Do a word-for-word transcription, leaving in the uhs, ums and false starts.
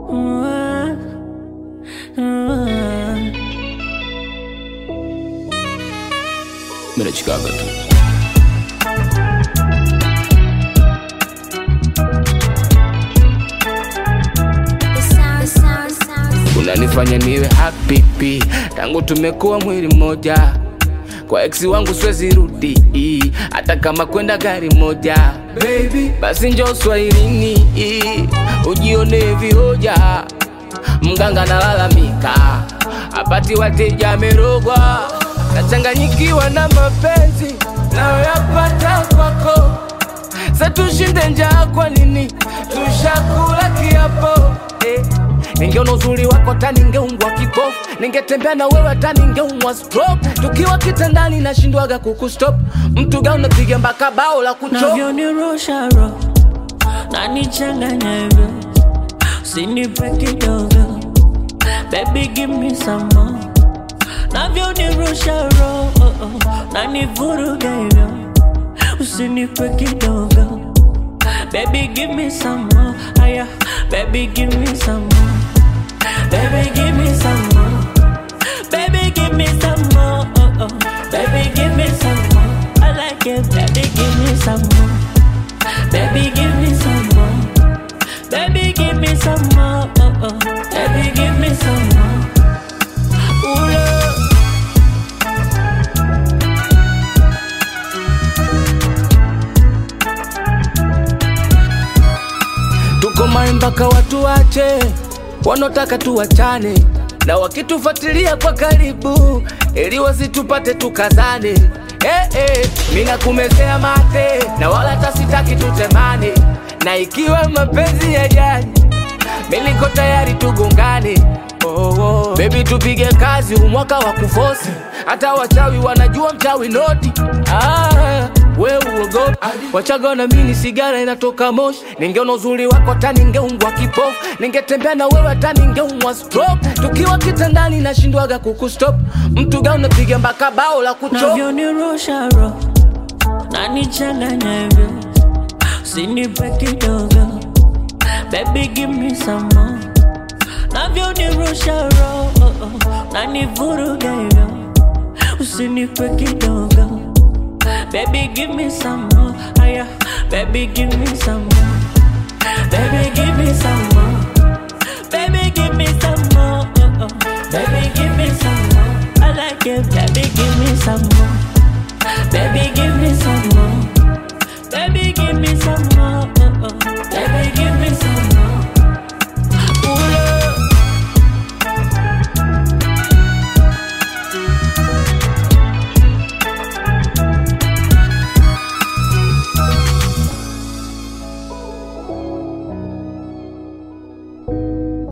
Mira Chicago tu. Unanifanya niwe happy pi. Tangu tumekuwa mwili mmoja. Kwa ex wangu siwezi rudi, hata kama kwenda gari moja. Baby, basi njoo Swahilini, ujione vihoja. Mganga nalalamika, hapati wateja, amerogwa. Nachanganyikiwa na mapenzi nayoyapata kwako. Sasa tushinde njaa kwa nini? Tushakula kiapo. eh. Ningeona uzuri wako hata ningeungwa kipofu. Ningetembea na wewe hata ningeumwa stroke. Tukiwa kitandani nashindwaga kukustop. Mtu gani unapiga mpaka bao la kuchop. Navyonirusha roho, nanichanganya hivyo, usinipe kidogo. Baby give me some more. Navyonirusha roho, nanivuruga hivyo, usinipe kidogo. Baby give me some more. Aya, baby give me some more. Baby give me some more. Baby give me some more. Oh, oh. Baby give me some more. I like it. Baby give me some more. Baby give me some more. Baby give me some more. Oh, oh. Baby give me some more. Ooh, love. Tuko mai mpaka watu wache wanotaka tuwachane, na wakitufuatilia kwa karibu ili wasitupate tukazane. Eh eh, mina kumezea mate na wala tasitaki tutemane. Na ikiwa mapenzi ya jani, mimi niko tayari tugongane. Oh, oh. Baby tupige kazi umwaka wa kufosi. Hata wachawi wanajua mchawi noti. Ah, wewe uogopi. Wachaga na mimi sigara inatoka moshi. Ningeona uzuri wako hata ningeungwa kipofu. Ningetembea na wewe hata ningeumwa stroke. Tukiwa kitandani nashindwaga kukustop. Mtu gani unapiga mpaka bao la kuchop. Navyonirusha roho, nanichanganya hivyo, usinipe kidogo. Baby give me some more. Navyonirusha roho, nanivuruga hivyo, usinipe kidogo. Baby give me some more. Aya, baby give me some more. Baby give me some more. Baby give me some more. Oh, oh. Baby give me some more. I like it. Baby give me some more.